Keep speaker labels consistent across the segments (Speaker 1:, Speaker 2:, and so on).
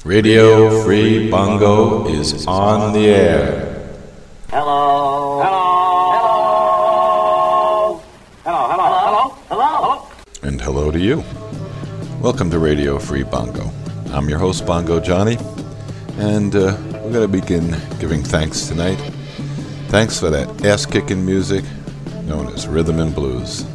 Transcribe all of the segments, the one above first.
Speaker 1: Radio Free Bongo is on the air.
Speaker 2: Hello. Hello. Hello. Hello. Hello. Hello. Hello.
Speaker 1: And hello to you. Welcome to Radio Free Bongo. I'm your host, Bongo Johnny, and we're going to begin giving thanks tonight. Thanks for that ass-kicking music known as rhythm and blues.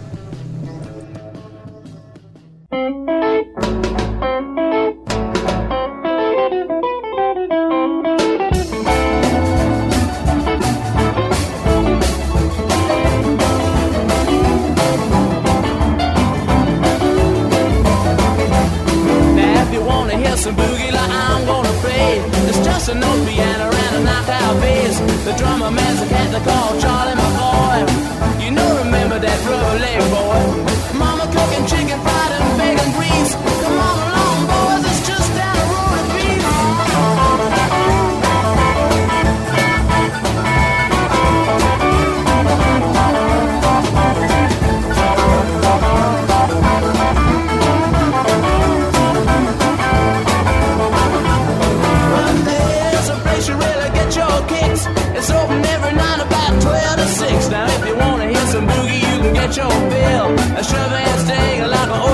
Speaker 3: Some boogie like I'm gonna play. It's just an old piano and a knockout bass. The drummer man's a cat they call Charlie McCoy. You know, remember that rubber leg boy. Mama cooking chicken fried and bacon grease. Come on along, boys, it's just down the road to peace. It's open every night about 12 to 6. Now if you wanna hear some boogie, you can get your bill. A shove and steak like an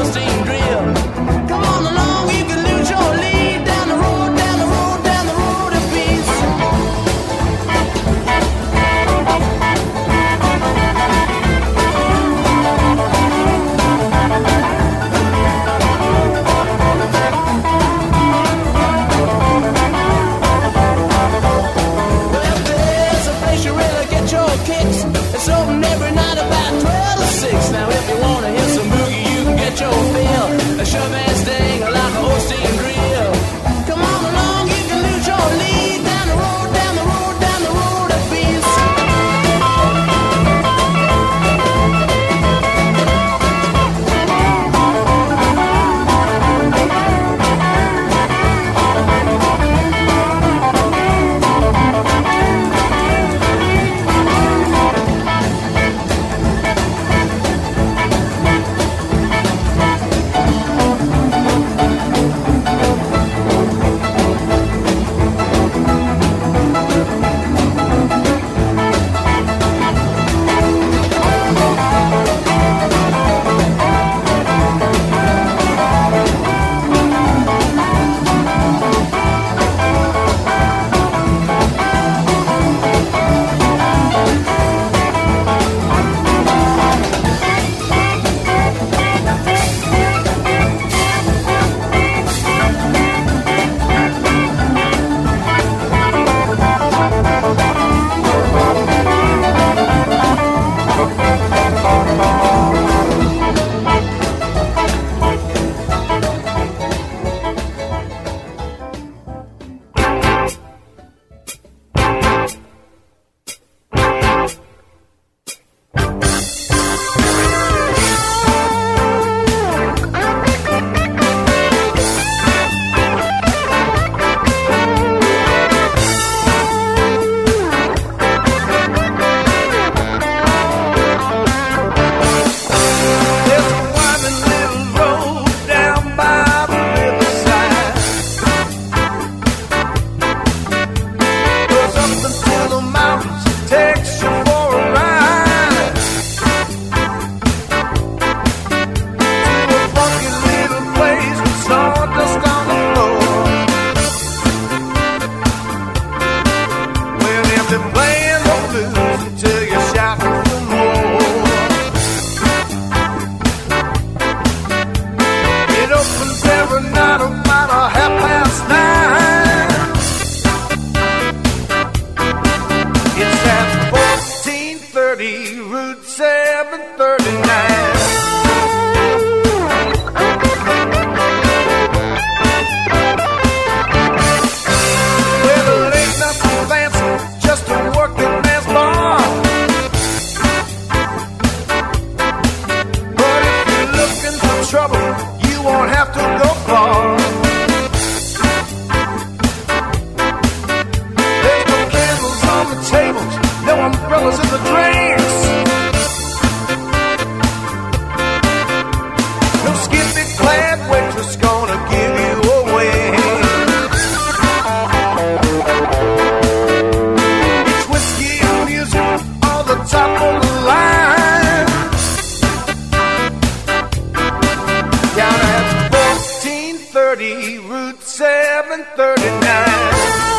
Speaker 4: Route 739.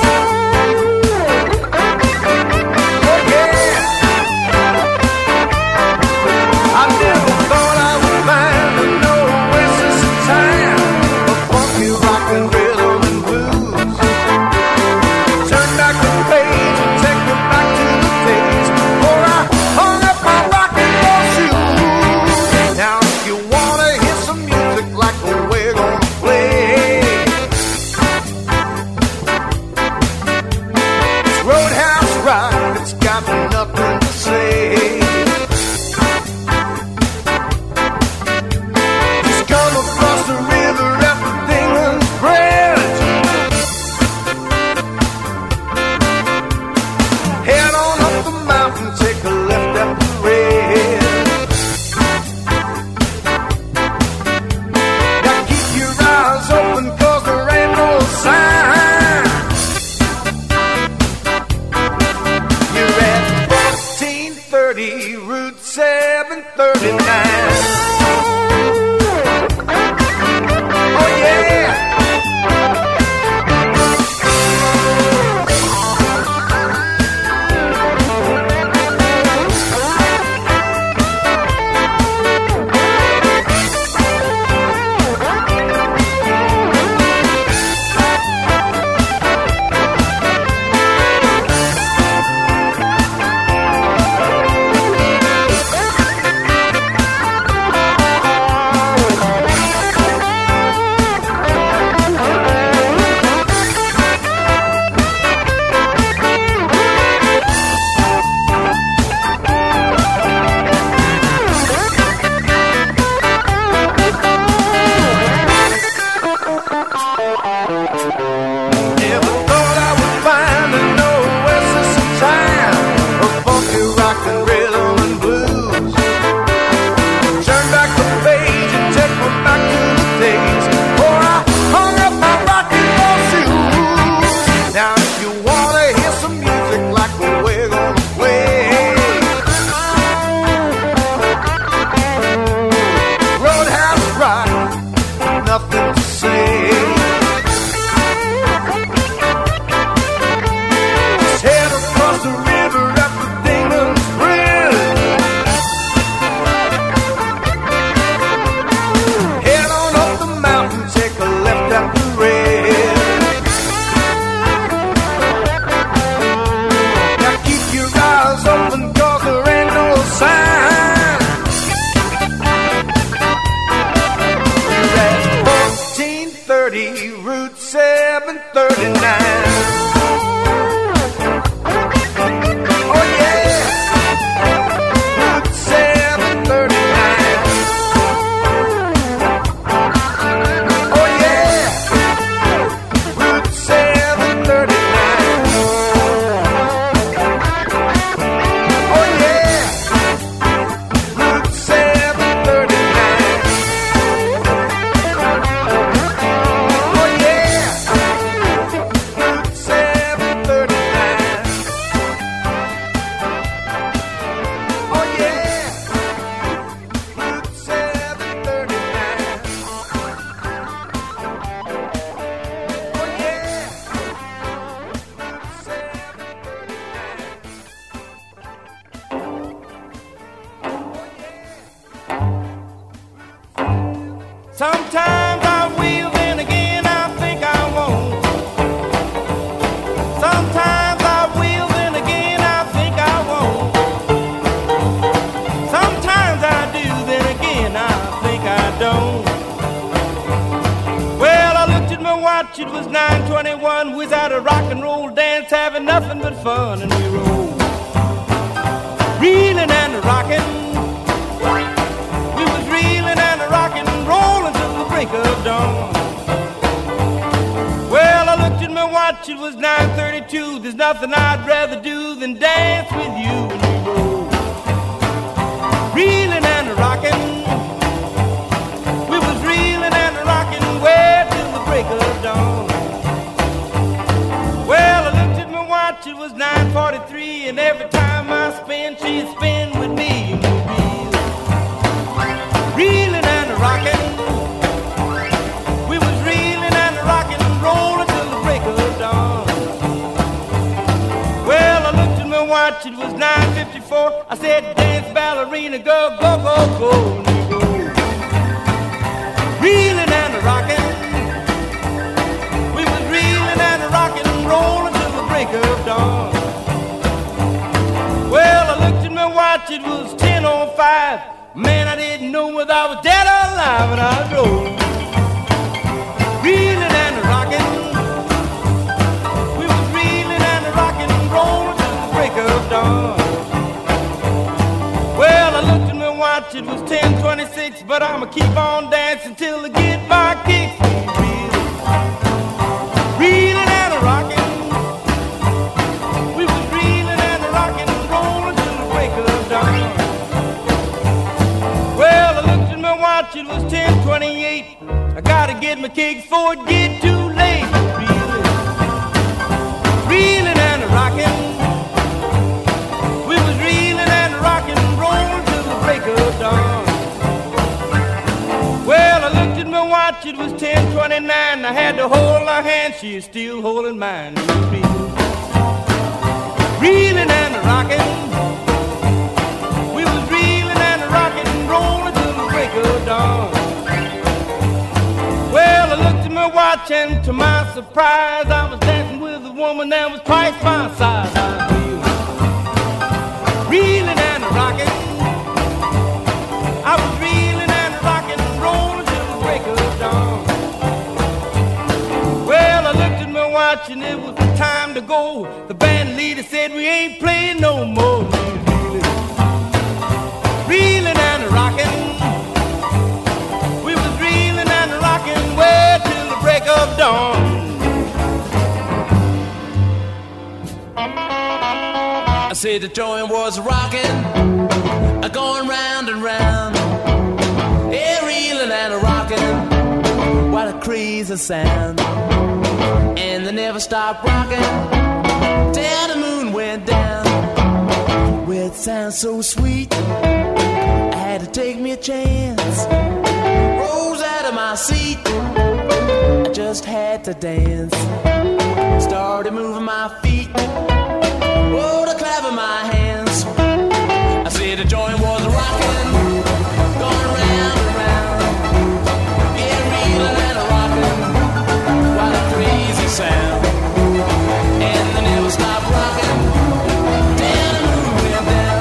Speaker 4: Route 739. Route 739. Sometimes I will, then again I think I won't. Sometimes I will, then again I think I won't. Sometimes I do, then again I think I don't. Well, I looked at my watch, it was 9:21. We was at a rock and roll dance, having nothing but fun, and we rolled, reeling and rocking. We was reeling and rocking, rolling till the break of dawn. Well, I looked at my watch, it was 9:32. There's nothing I'd rather do than dance with you. And we rolled, reeling and rocking. We was reeling and rocking way till the break of dawn. Well, I looked at my watch, it was 9:43, and every time I spin, she'd spin with me. Reeling and rocking, we was reeling and rocking. watch, it was 9:54. I said, dance ballerina girl, go, go, go, go. Reeling and rocking. We was reeling and rocking and rolling till the break of dawn. Well, I looked at my watch, it was 10:05. Man, I didn't know whether I was dead or alive, and I drove. Reeling and rocking. We was reeling and rocking and rolling till the break of dawn. Well, I looked at my watch, it was 10:26, but I'ma keep on dancing till I get my kicks. Reeling and rocking. We was reeling and rocking and rolling till the break of dawn. Well, I looked at my watch, it was 10:28. I gotta get my kicks before it get too late. Reeling and rocking. We was reeling and rocking and rolling till the break of dawn. Well, I looked at my watch, it was 10:29. I had to hold her hand, she is still holding mine. Reeling and rocking. We was reeling and rocking and rolling till the break of dawn. Well, I looked at my watch and to my surprise, I was dancing with a woman that was twice my size. I was reeling and rocking. I was reeling and rocking and rolling till the break of dawn. Well, I looked at my watch and it was time to go. The band leader said we ain't playing no more. Reeling and rocking. We was reeling and rocking way till the break of dawn.
Speaker 3: I said the joint was rocking, going round and round. Yeah, reeling and rocking, what a crazy sound. And they never stopped rocking till the moon went down. Well, it sounds so sweet, I had to take me a chance. Rose out of my seat, I just had to dance. Started moving my feet, oh, to clapping my hands. I said the joint was rocking, going round and round. Yeah, reeling and rocking, what a crazy sound. And they never stopped rocking till the moon went down.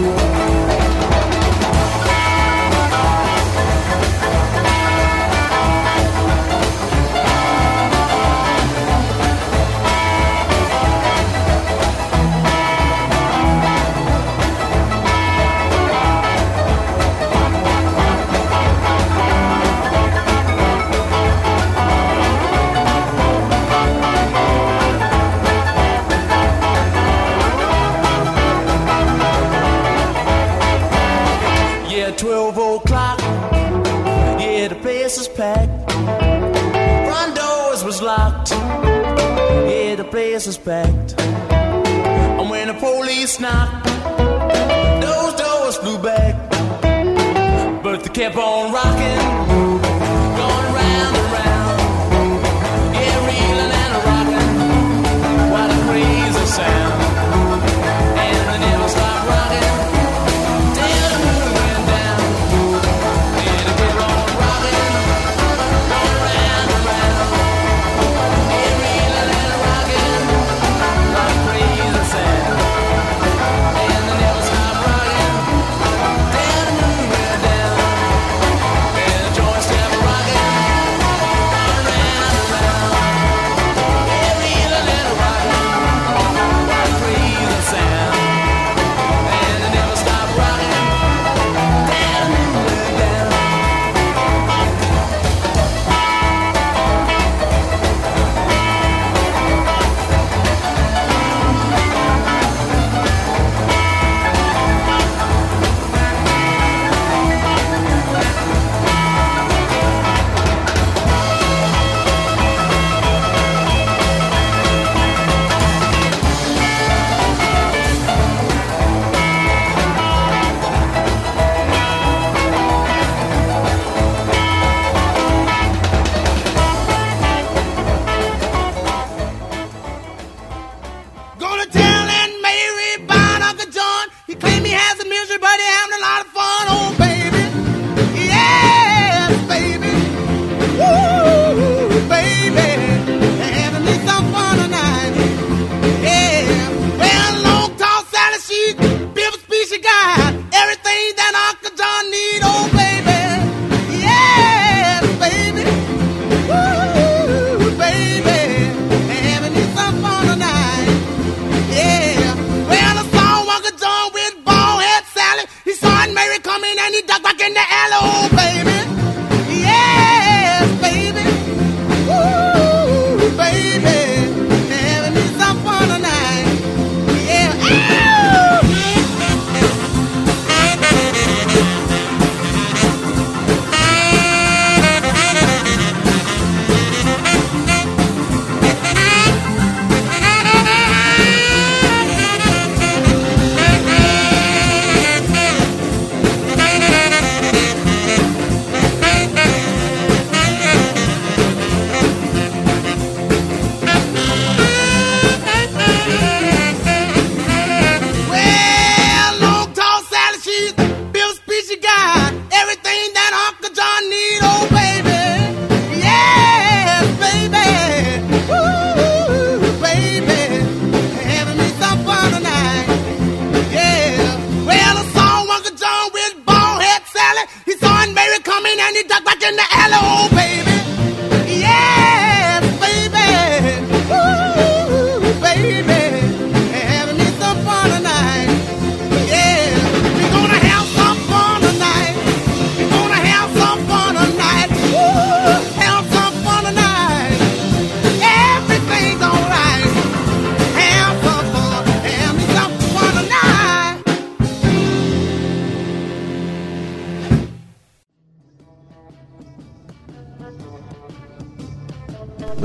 Speaker 3: Yeah, 12 o'clock, yeah, the place was packed. Front doors was locked, yeah, the place was packed. And when the police knocked, those doors flew back. But they kept on rocking, going round and round. Yeah, reeling and rocking, what a crazy sound. And they never stopped rocking till the moon went down. Yeah, they kept on rocking, going round and round. Yeah, reeling and rocking, what a crazy sound. And they never stopped rocking till the moon went down. And the joint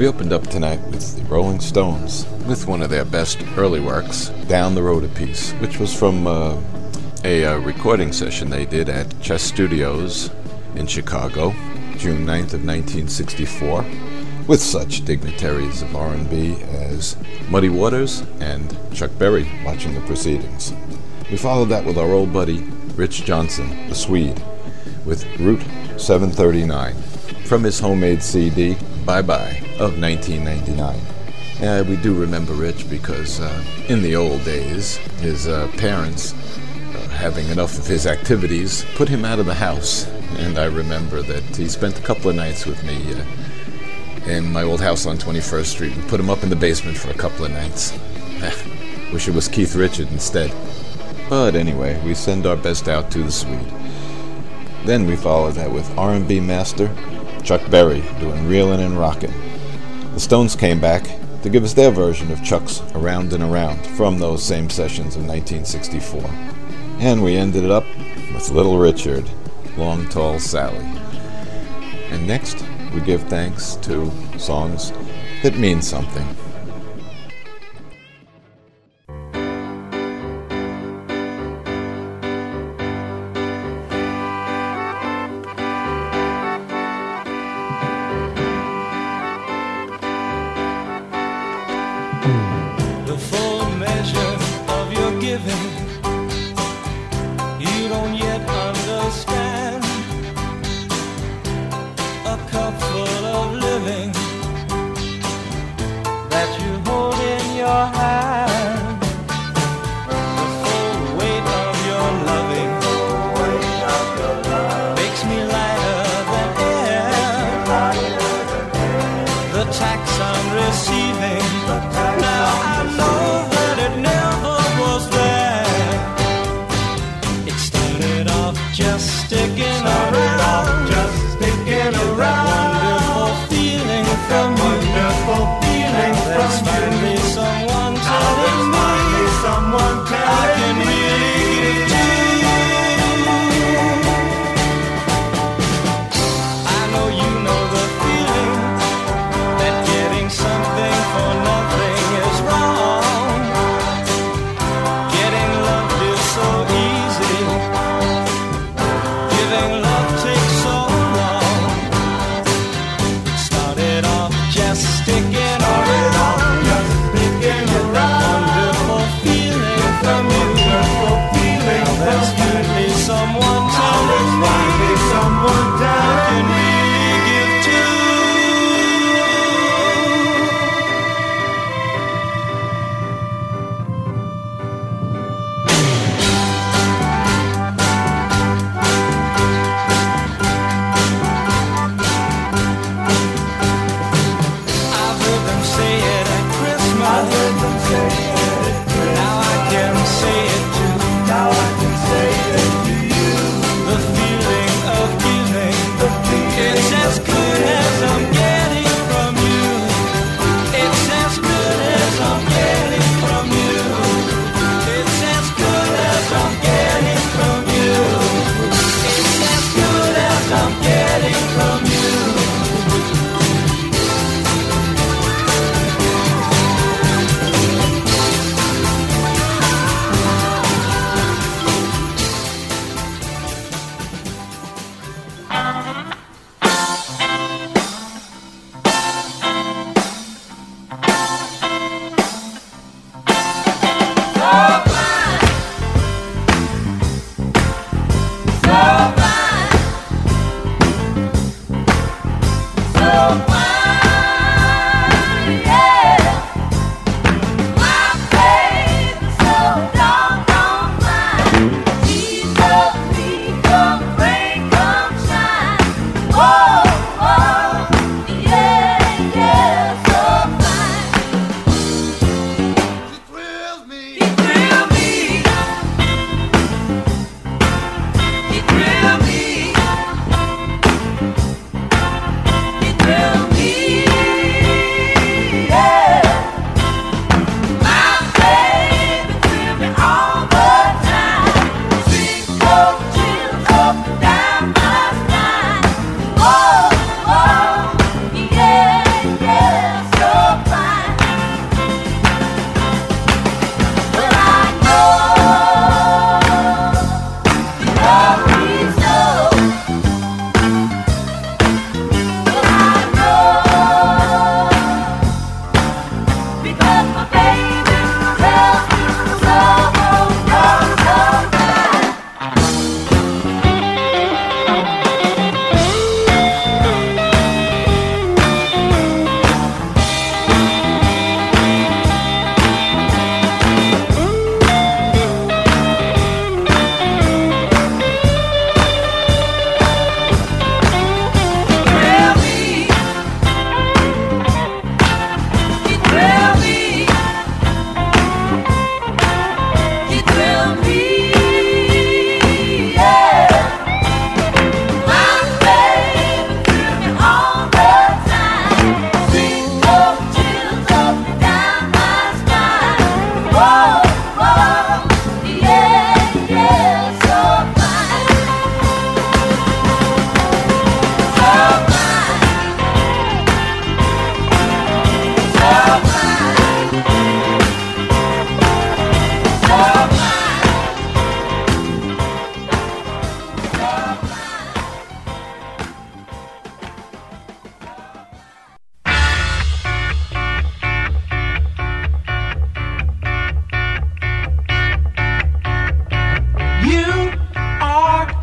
Speaker 1: We opened up tonight with the Rolling Stones, with one of their best early works, Down the Road a Piece, which was from a recording session they did at Chess Studios in Chicago, June 9th of 1964, with such dignitaries of R&B as Muddy Waters and Chuck Berry watching the proceedings. We followed that with our old buddy Rich Johnson, the Swede, with Route 739 from his homemade CD, Bye Bye, of 1999. We do remember Rich because in the old days, his parents, having enough of his activities, put him out of the house. And I remember that he spent a couple of nights with me in my old house on 21st Street. We put him up in the basement for a couple of nights. Wish it was Keith Richard instead. But anyway, we send our best out to the Swede. Then we follow that with R&B master Chuck Berry doing Reelin' and Rockin'. The Stones came back to give us their version of Chuck's Around and Around from those same sessions of 1964. And we ended it up with Little Richard, Long Tall Sally. And next, we give thanks to songs that mean something.
Speaker 4: The full measure of your giving, you don't yet understand. A cup full of living that you hold in your hand. The full weight of your loving makes me lighter than air. The tax I'm receiving, now I know that it never was there. It started off just sticking around, wonderful feeling from you. There's finally someone telling me I can really do. I know you know the feeling that getting something for nothing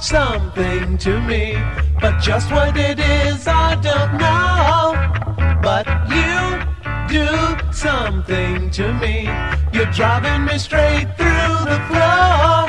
Speaker 5: something to me, but just what it is I don't know. But you do something to me. You're driving me straight through the floor.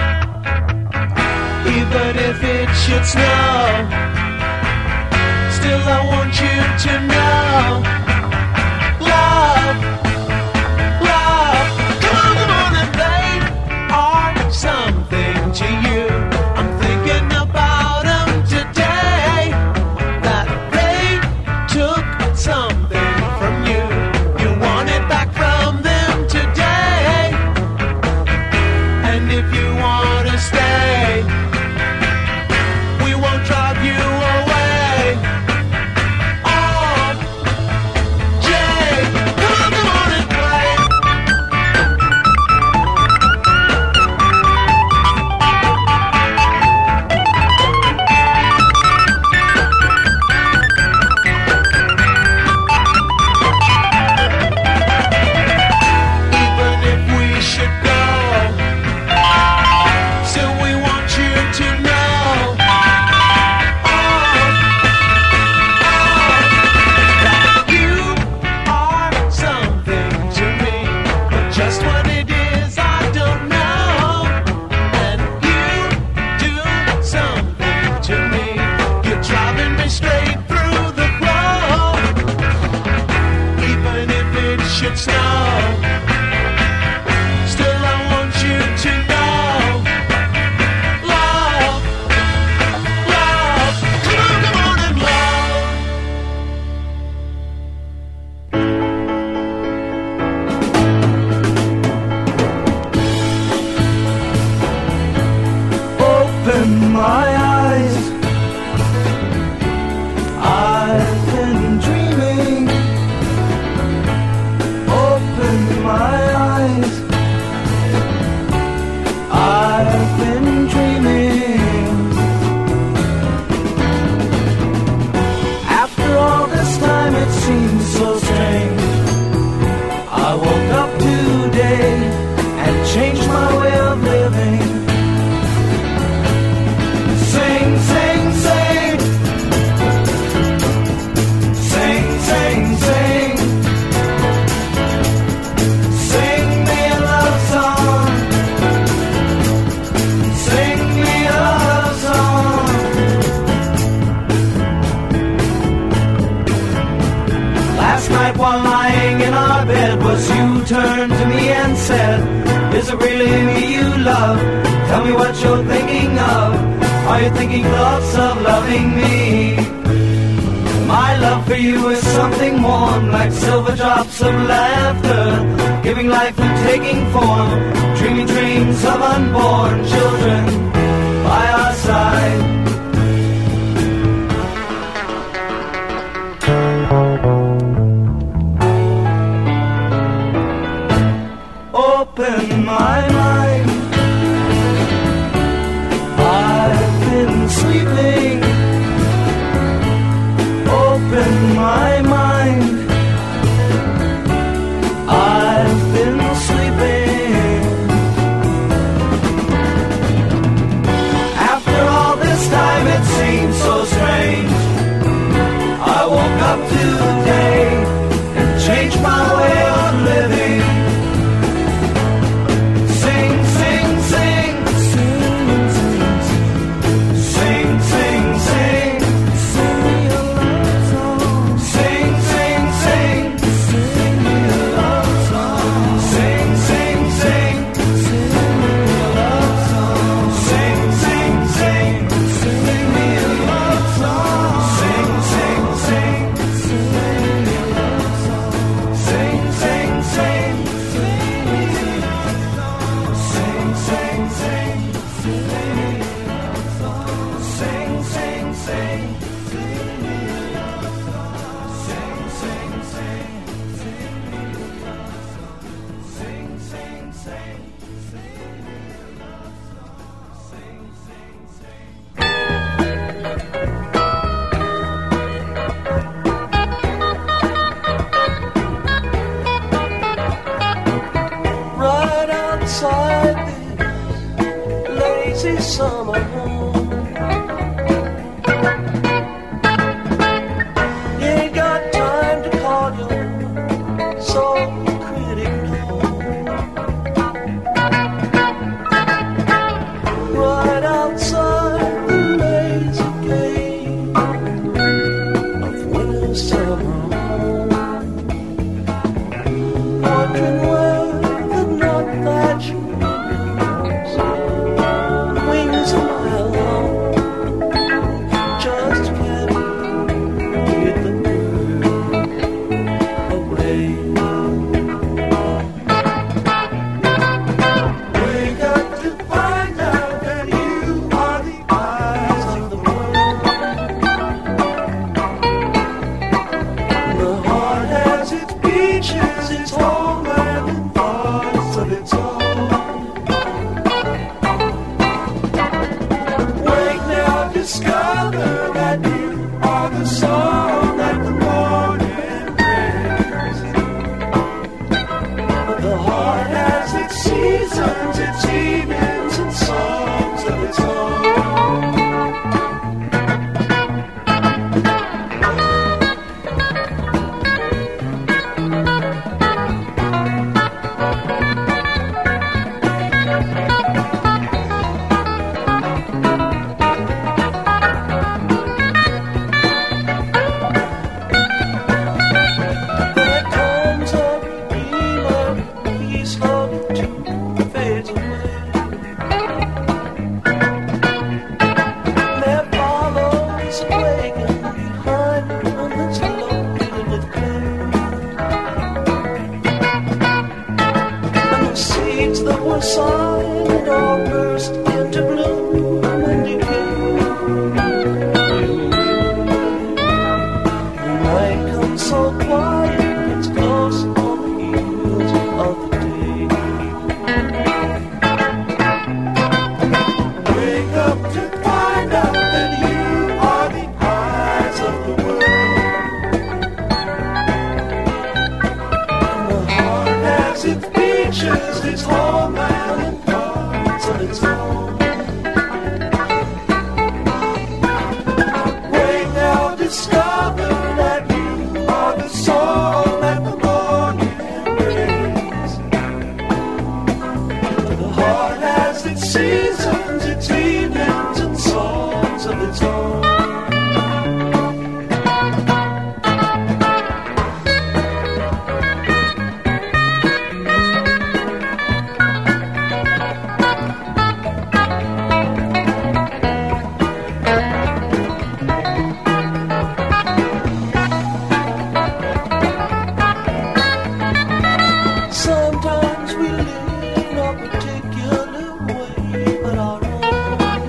Speaker 5: Even if it should snow, still I want you to know. Love, love, come on and they are something to you. I'm thinking about them today, that they took something from you. You want it back from them today. And if you want to stay, we won't drive you away. Oh, Jay, come on and play. Even if we should go, still we want you to know. That you are something to me, but just what it is I don't know. And you do something to me. You're driving me straight through the floor. Even if it should snow, still I want you to know. Love, love, come on and love.
Speaker 4: Open my eyes, I've been dreaming. Open my eyes, I've been dreaming. After all this time it seems so strange. I woke up today and changed my way of living. Sing, sing, sing. Sing, sing, sing. Sing me a love song. Sing me a love song. Last night while lying in our bed was you turned to me and said, is it really me you love? Tell me what you're thinking of. Are you thinking thoughts of loving me? My love for you is something warm, like silver drops of laughter, giving life and taking form, dreaming dreams of unborn children by our side. Open my mind, I've been sleeping. Open my mind, I've been sleeping. After all this time it seems so strange. I woke up today and changed my way of living. Sing, sing, sing. Sing, sing, sing. Sing me a love song. Sing, sing, sing. Sing me a love song. Sing, sing, sing. Sing me a love song. Sing, sing, sing. Sing me a love song. Sing, sing, sing. Sing me a love song. Sing, sing, sing. Sing me a love song. Sing, sing, sing. Sing me a love song. Sing, sing, sing. Sing me a love song. Sing, sing, sing. Sing me a love song. Sing, sing, sing. Sing me a love song. Sing, sing, sing. Right outside this lazy summer home,
Speaker 5: sign or burst into bloom and decay. The night comes so quiet, it's close on the heels of the day. Wake up to find out that you are the eyes of the world. And the heart has its beaches, its home and parts of its own. Wake now, discover that you are the song that the morning brings. The heart has its seasons, its evenings and songs of its own. Sometimes we live in a particular way, but our own.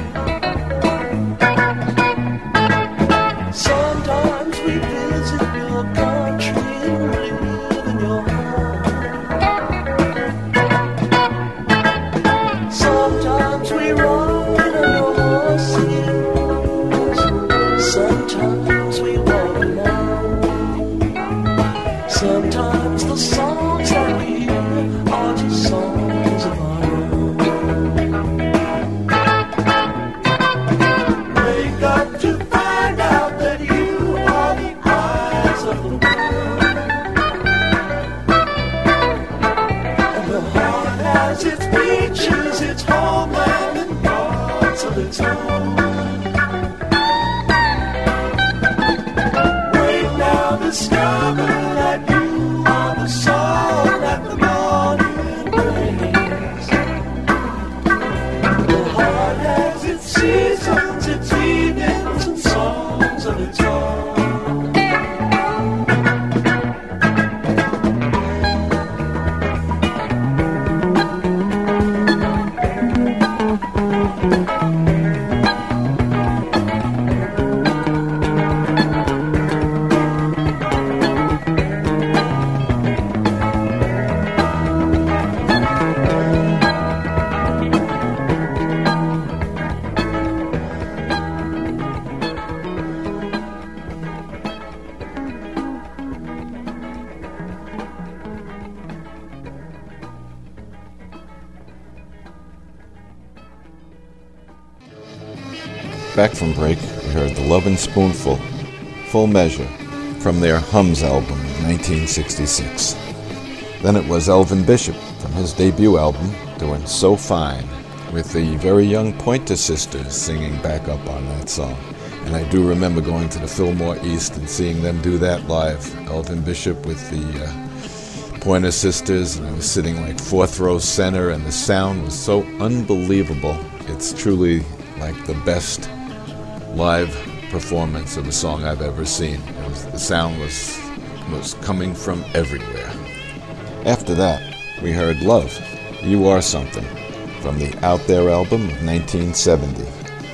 Speaker 5: Sometimes we visit your country and live in your home. Sometimes we ride on your horses. Sometimes we walk alone. Sometimes the songs that we hear are just songs of our own. Wake up to find out that you are the eyes of the world. And the heart has its beaches, its homeland and parts of its own. Wake now, discover that you are the song that the morning brings. The heart has its seasons, its evenings and songs of its own.
Speaker 1: Back from break, we heard The Lovin' Spoonful, Full Measure, from their Hums album of 1966. Then it was Elvin Bishop from his debut album, doing So Fine, with the very young Pointer Sisters singing back up on that song. And I do remember going to the Fillmore East and seeing them do that live. Elvin Bishop with the Pointer Sisters, and I was sitting like fourth row center, and the sound was so unbelievable. It's truly like the best live performance of a song I've ever seen. The sound was coming from everywhere. After that, we heard Love, You Are Something, from the Out There album of 1970.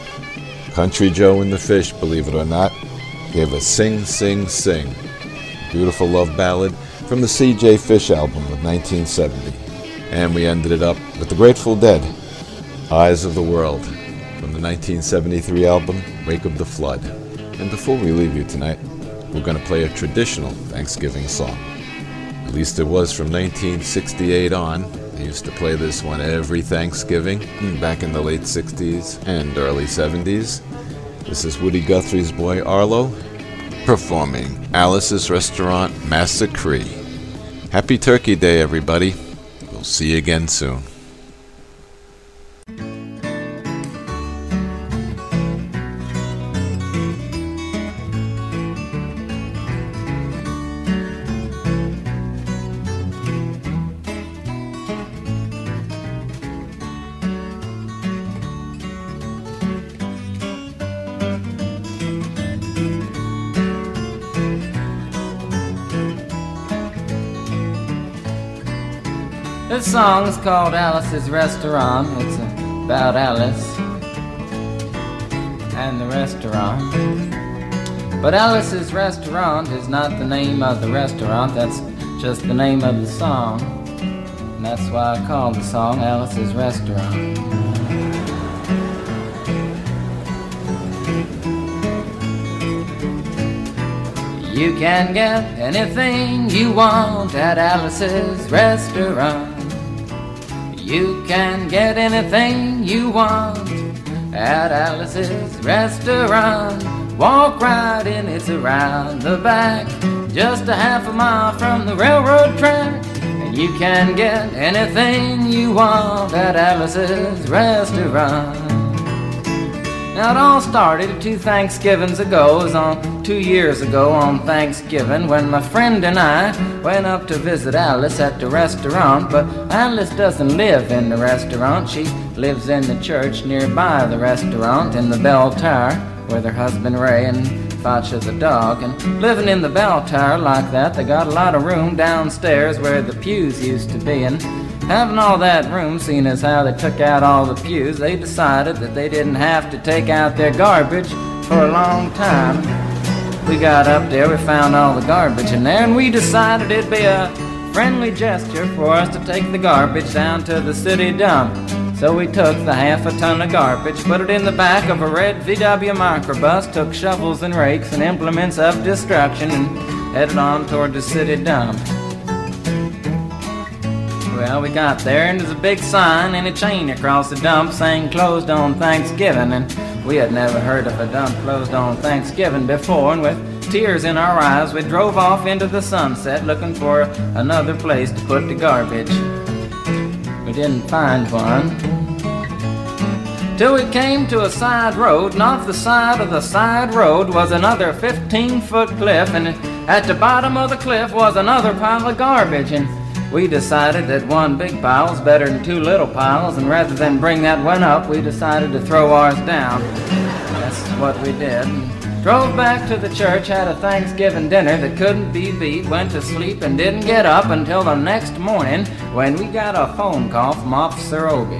Speaker 1: Country Joe and the Fish, believe it or not, gave us Sing, Sing, Sing, beautiful love ballad from the C.J. Fish album of 1970. And we ended it up with the Grateful Dead, Eyes of the World, from the 1973 album, Wake of the Flood. And before we leave you tonight, we're going to play a traditional Thanksgiving song. At least it was from 1968 on. They used to play this one every Thanksgiving, back in the late 60s and early 70s. This is Woody Guthrie's boy Arlo, performing Alice's Restaurant Massacre. Happy Turkey Day, everybody. We'll see you again soon.
Speaker 6: This song's called Alice's Restaurant. It's about Alice and the restaurant. But Alice's Restaurant is not the name of the restaurant, that's just the name of the song. And that's why I called the song Alice's Restaurant. You can get anything you want at Alice's Restaurant. You can get anything you want at Alice's Restaurant. Walk right in, it's around the back, just a half a mile from the railroad track. And you can get anything you want at Alice's Restaurant. Now it all started 2 Thanksgivings ago. It was on 2 years ago on Thanksgiving when my friend and I went up to visit Alice at the restaurant. But Alice doesn't live in the restaurant. She lives in the church nearby the restaurant in the bell tower with her husband Ray and Facha the dog. And living in the bell tower like that, they got a lot of room downstairs where the pews used to be. And having all that room, seeing as how they took out all the pews, they decided that they didn't have to take out their garbage for a long time. We got up there, we found all the garbage in there, and we decided it'd be a friendly gesture for us to take the garbage down to the city dump. So we took the half a ton of garbage, put it in the back of a red VW microbus, took shovels and rakes and implements of destruction, and headed on toward the city dump. Well, we got there, and there's a big sign and a chain across the dump saying closed on Thanksgiving, and we had never heard of a dump closed on Thanksgiving before, and with tears in our eyes, we drove off into the sunset looking for another place to put the garbage. We didn't find one till we came to a side road, and off the side of the side road was another 15-foot cliff, and at the bottom of the cliff was another pile of garbage, and we decided that one big pile was better than 2 little piles, and rather than bring that one up, we decided to throw ours down. That's what we did. Drove back to the church, had a Thanksgiving dinner that couldn't be beat, went to sleep and didn't get up until the next morning when we got a phone call from Officer Obie.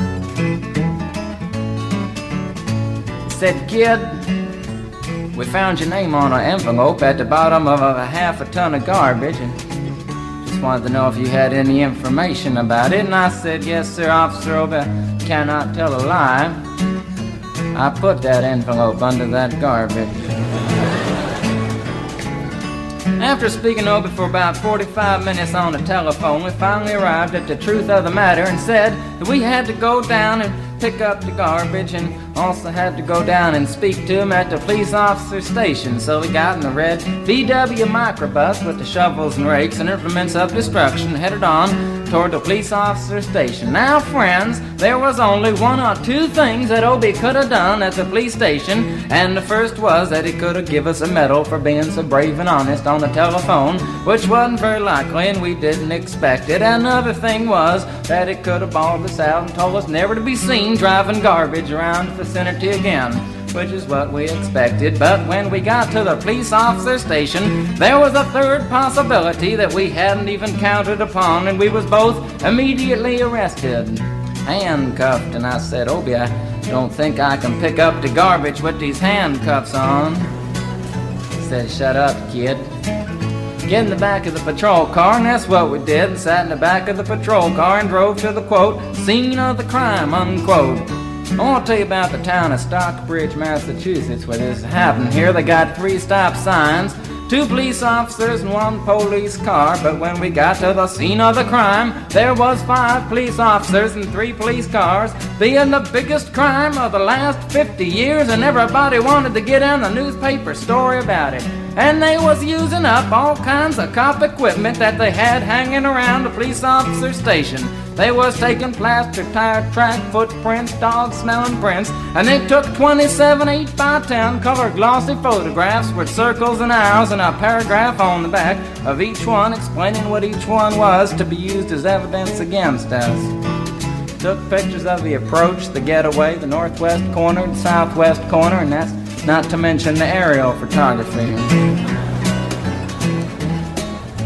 Speaker 6: He said, "Kid, we found your name on an envelope at the bottom of a half a ton of garbage, and wanted to know if you had any information about it." And I said, "Yes, sir, Officer Obie, cannot tell a lie. I put that envelope under that garbage." After speaking to Obie for about 45 minutes on the telephone, we finally arrived at the truth of the matter and said that we had to go down and pick up the garbage and also had to go down and speak to him at the police officer station. So we got in the red VW microbus with the shovels and rakes and implements of destruction, headed on toward the police officer station. Now, friends, there was only 1 or 2 things that Obie could have done at the police station, and the first was that he could have given us a medal for being so brave and honest on the telephone, which wasn't very likely and we didn't expect it. Another thing was that he could have bawled us out and told us never to be seen driving garbage around the vicinity again, which is what we expected. But when we got to the police officer station, there was a third possibility that we hadn't even counted upon, and we was both immediately arrested, handcuffed. And I said, "Obie, I don't think I can pick up the garbage with these handcuffs on." He said, "Shut up, kid. Get in the back of the patrol car," and that's what we did, and sat in the back of the patrol car and drove to the, quote, scene of the crime, unquote. I want to tell you about the town of Stockbridge, Massachusetts, where this happened. Here they got 3 stop signs, 2 police officers and 1 police car, but when we got to the scene of the crime, there was 5 police officers and 3 police cars, being the biggest crime of the last 50 years, and everybody wanted to get in the newspaper story about it. And they was using up all kinds of cop equipment that they had hanging around the police officer station. They was taking plaster tire track footprints, dog-smelling prints, and they took 27 8x10 color glossy photographs with circles and arrows and a paragraph on the back of each one explaining what each one was to be used as evidence against us. Took pictures of the approach, the getaway, the northwest corner, the southwest corner, and that's not to mention the aerial photography.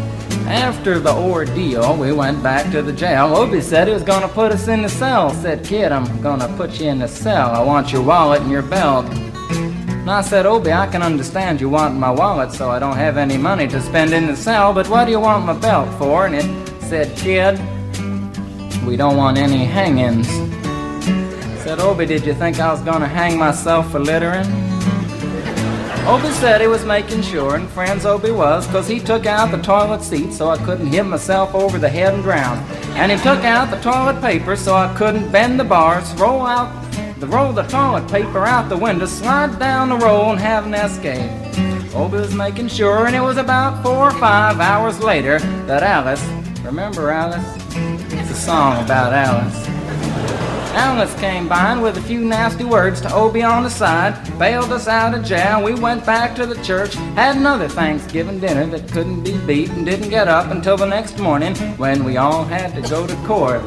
Speaker 6: After the ordeal, we went back to the jail. Obie said he was going to put us in the cell. Said, kid, I'm going to put you in the cell. I want your wallet and your belt. And I said, Obie, I can understand you want my wallet so I don't have any money to spend in the cell, but what do you want my belt for? And it said, kid, we don't want any hangings. Said, Obie, did you think I was going to hang myself for littering? Obie said he was making sure, and friends Obie was, because he took out the toilet seat so I couldn't hit myself over the head and drown. And he took out the toilet paper so I couldn't bend the bars, roll the toilet paper out the window, slide down the roll, and have an escape. Obie was making sure, and it was about 4 or 5 hours later that Alice, remember Alice? It's a song about Alice. Alice came by and with a few nasty words to Obie on the side, bailed us out of jail. We went back to the church, had another Thanksgiving dinner that couldn't be beat, and didn't get up until the next morning when we all had to go to court.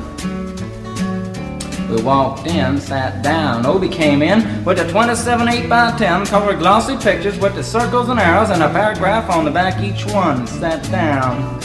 Speaker 6: We walked in, sat down. Obie came in with a 27 8x10 colored glossy pictures with the circles and arrows and a paragraph on the back each one. Sat down.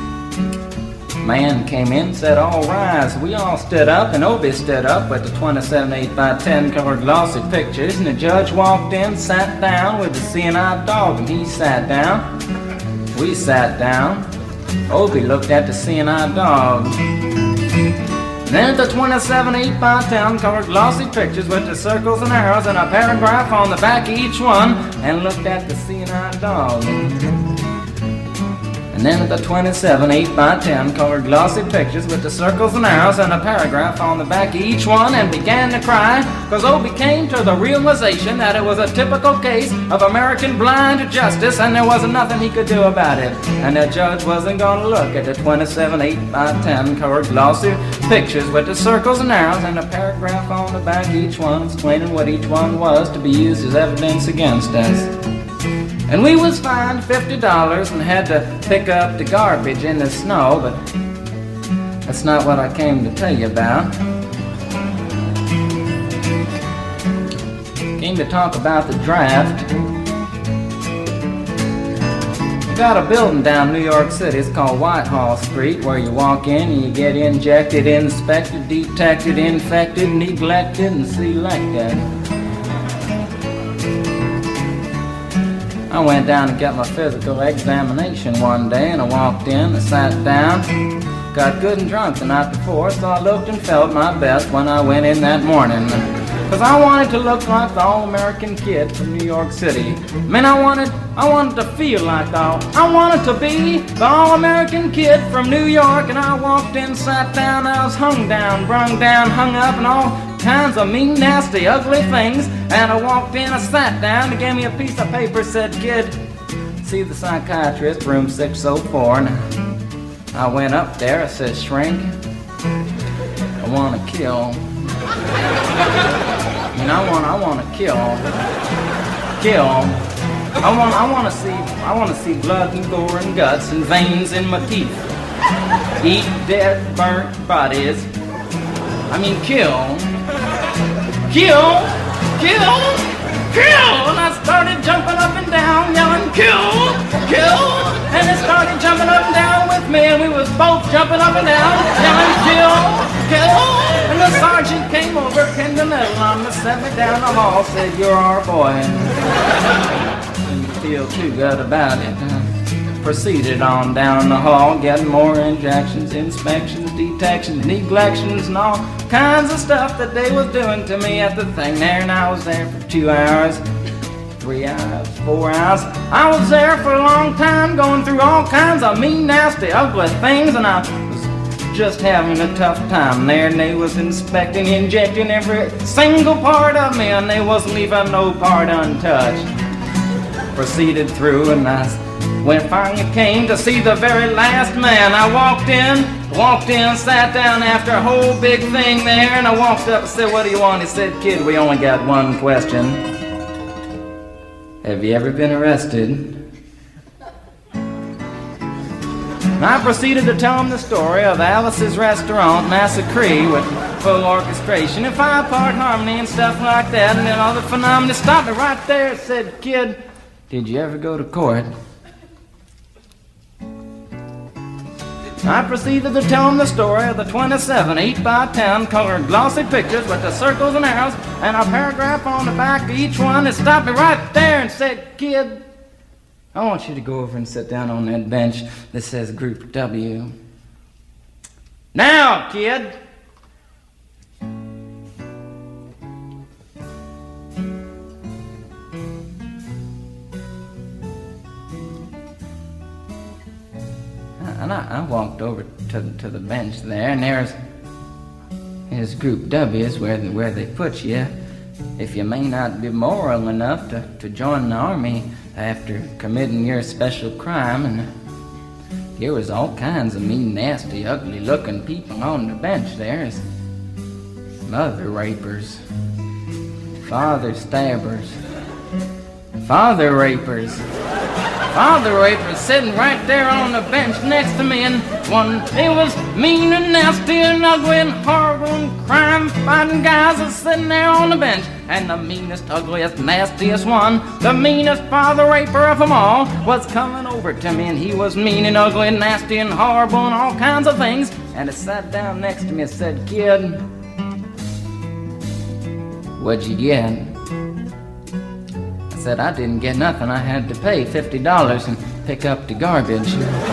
Speaker 6: Man came in, said, all rise. We all stood up, and Obie stood up with the 27 8x10 colored glossy pictures, and the judge walked in, sat down with the seeing-eyed dog, and he sat down. We sat down. Obie looked at the seeing-eyed dog. Then the 27 8x10 colored glossy pictures with the circles and arrows and a paragraph on the back of each one, and looked at the seeing-eyed dog. And then the 27 8x10 colored glossy pictures with the circles and arrows and a paragraph on the back of each one, and began to cry, because Obie came to the realization that it was a typical case of American blind justice, and there wasn't nothing he could do about it. And the judge wasn't going to look at the 27 8x10 colored glossy pictures with the circles and arrows and a paragraph on the back of each one, explaining what each one was to be used as evidence against us. And we was fined $50 and had to pick up the garbage in the snow, but that's not what I came to tell you about. Came to talk about the draft. We got a building down New York City. It's called Whitehall Street, where you walk in and you get injected, inspected, detected, infected, neglected, and selected. I went down to get my physical examination one day, and I walked in, I sat down, got good and drunk the night before, so I looked and felt my best when I went in that morning. Because I wanted to look like the all-American kid from New York City. Man, I wanted to feel like I wanted to be the all-American kid from New York, and I walked in, sat down, I was hung down, brung down, hung up, and all kinds of mean, nasty, ugly things. And I walked in, I sat down, they gave me a piece of paper, said, kid, see the psychiatrist, room 604. And I went up there, I said, shrink, I want to kill. And I want to kill. I want to see blood and gore and guts and veins in my teeth. Eat dead, burnt bodies. I mean, kill. And I started jumping up and down, yelling, kill. And it started jumping up and down with me, and we was both jumping up and down, yelling, kill. And the sergeant came over, pinned the medal on me, set me down the hall, said, you're our boy. Didn't feel too good about it. Proceeded on down the hall, getting more injections, inspections, detections, neglections, and all kinds of stuff that they was doing to me at the thing there. And I was there for 2 hours, 3 hours, 4 hours. I was there for a long time, going through all kinds of mean, nasty, ugly things, and I was just having a tough time there. And they was inspecting, injecting every single part of me, and they wasn't leaving no part untouched. Proceeded through, and when it finally came to see the very last man, I walked in, sat down after a whole big thing there, and I walked up and said, what do you want? He said, kid, we only got one question. Have you ever been arrested? And I proceeded to tell him the story of Alice's Restaurant Massacre with full orchestration and 5-part harmony and stuff like that, and then all the phenomena. Stopped me right there and said, kid, did you ever go to court? I proceeded to tell him the story of the 27 8x10 colored glossy pictures with the circles and arrows and a paragraph on the back of each one. It stopped me right there and said, "Kid, I want you to go over and sit down on that bench that says Group W. Now, kid." And I walked over to the bench there, and there's Group W is where they put you if you may not be moral enough to join the army after committing your special crime. And there was all kinds of mean, nasty, ugly-looking people on the bench there. There's mother rapers, father stabbers, father rapers sitting right there on the bench next to me, and one, it was mean and nasty and ugly and horrible and crime-fighting guys are sitting there on the bench. And the meanest, ugliest, nastiest one, the meanest father raper of them all, was coming over to me, and he was mean and ugly and nasty and horrible and all kinds of things. And he sat down next to me and said, "Kid, what'd you get?" I said, "I didn't get nothing. I had to pay $50 and pick up the garbage."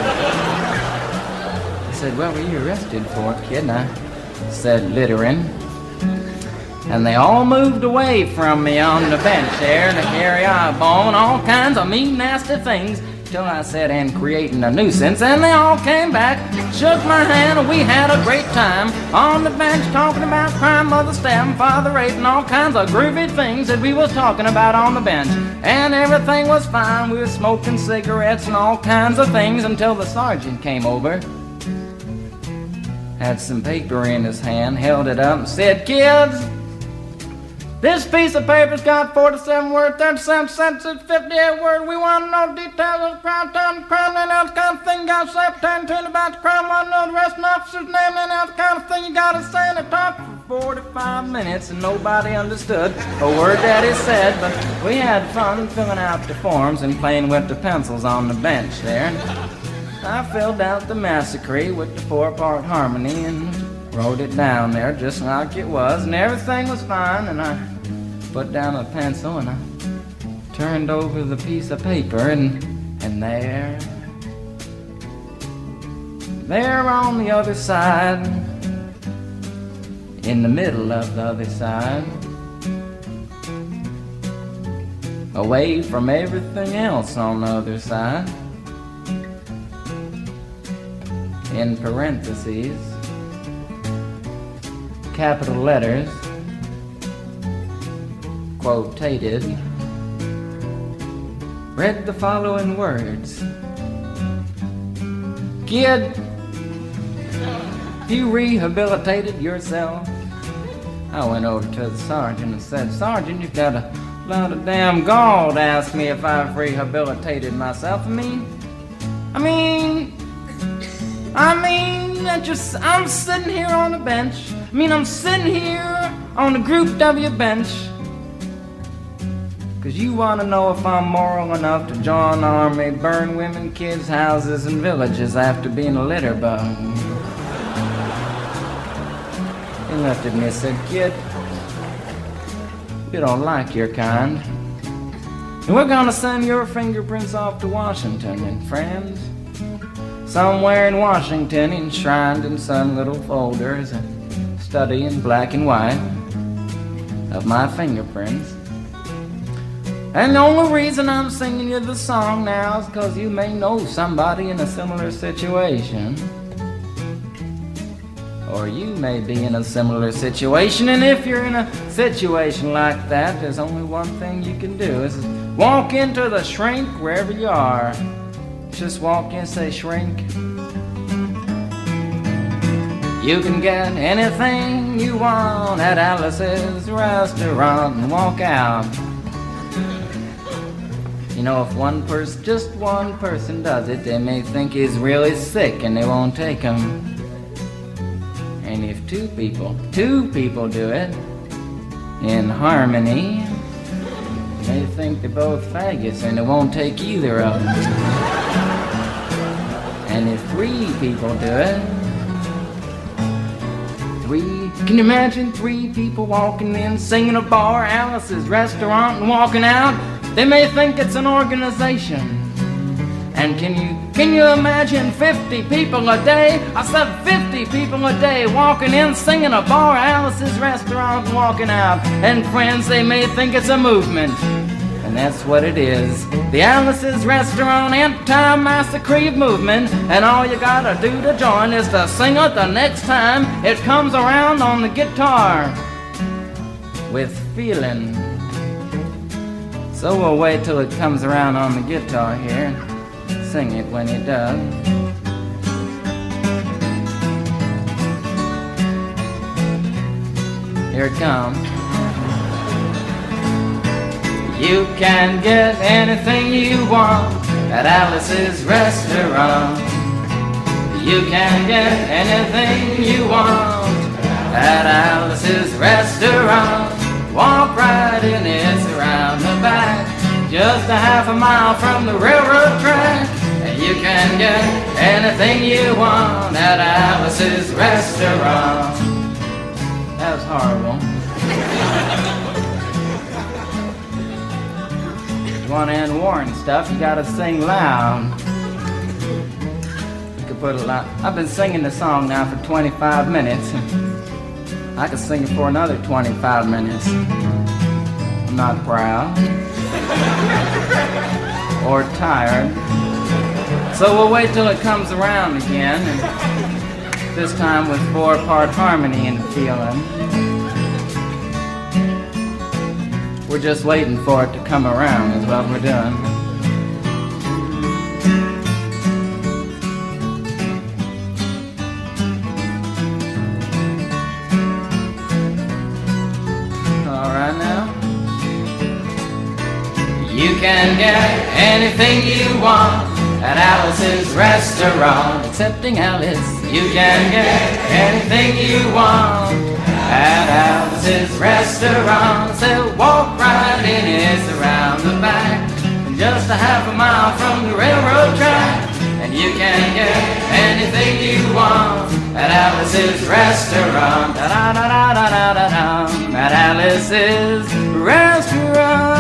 Speaker 6: I said, "What were you arrested for, kid?" And I said, "Littering." And they all moved away from me on the bench there to carry eyeball and all kinds of mean, nasty things, till I said, "And creating a nuisance." And they all came back, shook my hand, and we had a great time on the bench talking about crime, mother stabbing, father raping, all kinds of groovy things that we was talking about on the bench. And everything was fine. We were smoking cigarettes and all kinds of things until the sergeant came over, had some paper in his hand, held it up and said, "Kids, this piece of paper's got 47 words, 37 sentences, 58 words. We want to know details of the crime, time, the crime, and that kind of thing. You got to say pertaining to it about the crime. Want to know the rest of the officer's name and that kind of thing. You got to say." And it talked for 45 minutes, and nobody understood a word that he said. But we had fun filling out the forms and playing with the pencils on the bench there. And I filled out the massacre with the 4-part harmony and wrote it down there just like it was, and everything was fine. And I put down a pencil and I turned over the piece of paper, and there on the other side, in the middle of the other side, away from everything else on the other side, in parentheses, capital letters, quotated, read the following words: "Kid, you rehabilitated yourself." I went over to the sergeant and said, "Sergeant, you've got a lot of damn gall to ask me if I've rehabilitated myself. I'm sitting here on the bench. I'm sitting here on the Group W bench because you want to know if I'm moral enough to join the army, burn women, kids, houses, and villages after being a litter bug." He looked at me and said, "Kid, we don't like your kind. And we're going to send your fingerprints off to Washington, and friends, somewhere in Washington, enshrined in some little folder, is a study in black and white of my fingerprints. And the only reason I'm singing you the song now is because you may know somebody in a similar situation. Or you may be in a similar situation, and if you're in a situation like that, there's only one thing you can do, is walk into the shrink wherever you are. Just walk in and say, 'Shrink, you can get anything you want at Alice's restaurant,' and walk out. You know, if just one person does it, they may think he's really sick and they won't take him. And if two people do it in harmony, they think they're both faggots and they won't take either of them. And if 3 people do it, 3, can you imagine 3 people walking in, singing a bar, Alice's restaurant, and walking out? They may think it's an organization. And can you imagine 50 people a day? I said 50 people a day walking in, singing a bar, Alice's restaurant, and walking out. And friends, they may think it's a movement. And that's what it is. The Alice's Restaurant Anti-Massacre movement. And all you gotta do to join is to sing it the next time it comes around on the guitar. With feeling. So we'll wait till it comes around on the guitar here. Sing it when it does. Here it comes. You can get anything you want at Alice's Restaurant. You can get anything you want at Alice's Restaurant. Walk right in, it's around the back, just a half a mile from the railroad track. And you can get anything you want at Alice's Restaurant. That was horrible. If you want to end war and stuff, you gotta sing loud. You could put a lot. I've been singing the song now for 25 minutes. I could sing it for another 25 minutes. I'm not proud. Or tired. So we'll wait till it comes around again, and this time with 4-part harmony and feeling. We're just waiting for it to come around is what we're doing. All right now. You can get anything you want at Alice's Restaurant. Excepting Alice, you can get anything you want at Alice's Restaurant. So walk right in, it's around the back, just a half a mile from the railroad track. And you can get anything you want at Alice's Restaurant. Da da da da da da da. At Alice's Restaurant.